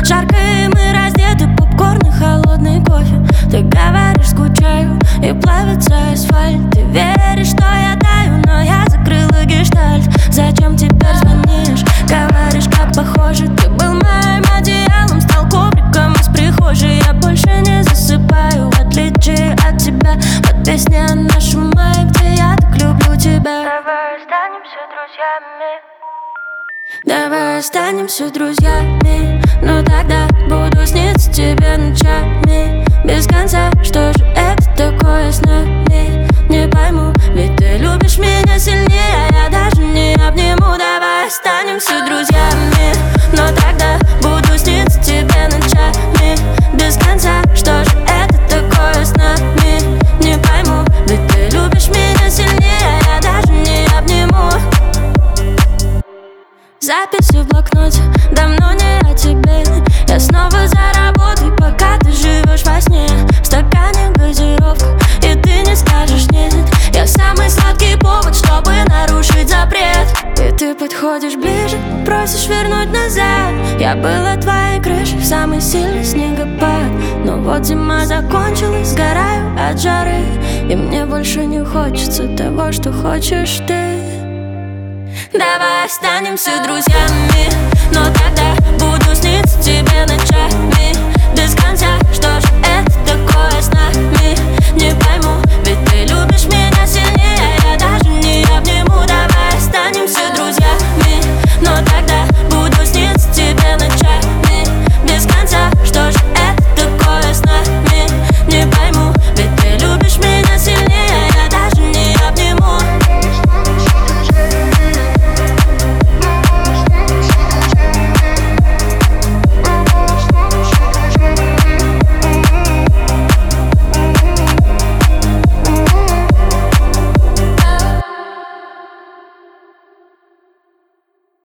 Жарко и мы раздеты, попкорн и холодный кофе. Ты говоришь, скучаю, и плавится асфальт. Ты веришь, что я таю, но я закрыла гештальт. Зачем теперь звонишь? Говоришь, как похоже. Ты был моим одеялом, стал ковриком из прихожей. Я больше не засыпаю, в отличие от тебя. Под песни о нашем мае, где я так люблю тебя. Давай останемся друзьями. Давай останемся друзьями, но тогда буду сниться тебе ночами без конца. Что же это такое с нами? Не пойму, ведь ты любишь меня сильнее, а я даже не обниму. Давай останемся друзьями, но тогда буду сниться тебе ночами без конца. Что же это такое с нами? Не пойму, ведь ты любишь меня сильнее, а я даже не обниму. Записи в блокноте, давно не о тебе. Я снова за работой, пока ты живешь во сне. В стакане газировка, и ты не скажешь нет. Я самый сладкий повод, чтобы нарушить запрет. И ты подходишь ближе, просишь вернуть назад. Я была твоей крышей в самый сильный снегопад. Но вот зима закончилась, сгораю от жары. И мне больше не хочется того, что хочешь ты. Давай останемся друзьями, но тогда буду сниться тебе ночами без конца.